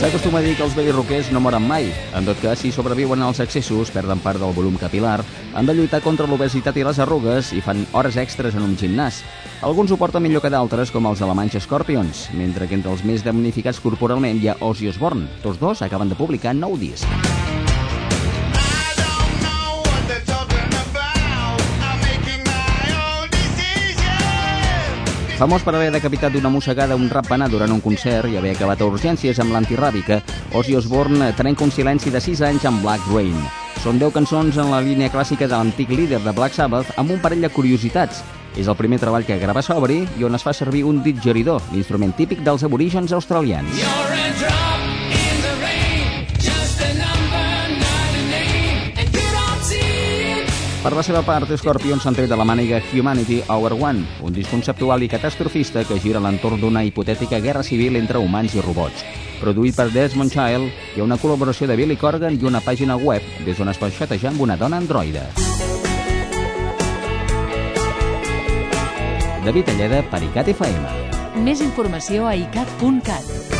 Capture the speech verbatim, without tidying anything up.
S'acostuma a dir que els vells roquers no moren mai. En tot cas, si sobreviuen als excessos, perden part del volum capilar, han de lluitar contra l'obesitat i les arrugues i fan hores extres en un gimnàs. Alguns ho porten millor que d'altres, com els alemanys Scorpions, mentre que entre els més damnificats corporalment hi ha Ozzy Osbourne. Tots dos acaben de publicar nou disc. Famós per haver decapitat d'una mossegada un ratpenat durant un concert i haver acabat a urgències amb l'antiràbica, Ozzy Osbourne trenca un silenci de sis anys amb Black Rain. Són deu cançons en la línia clàssica de l'antic líder de Black Sabbath amb un parell de curiositats. És el primer treball que grava sobri i on es fa servir un didgeridoo, l'instrument típic dels aborígens australians. Per la seva part, Scorpions s'han tret de la màniga Humanity Hour One, un disc conceptual i catastrofista que gira a l'entorn d'una hipotètica guerra civil entre humans i robots. Produït per Desmond Child, hi ha una col·laboració de Billy Corgan i una pàgina web des d'on es pot xatejar amb una dona androide. David Alleda, per ICAT F M. Més informació a icat punt cat.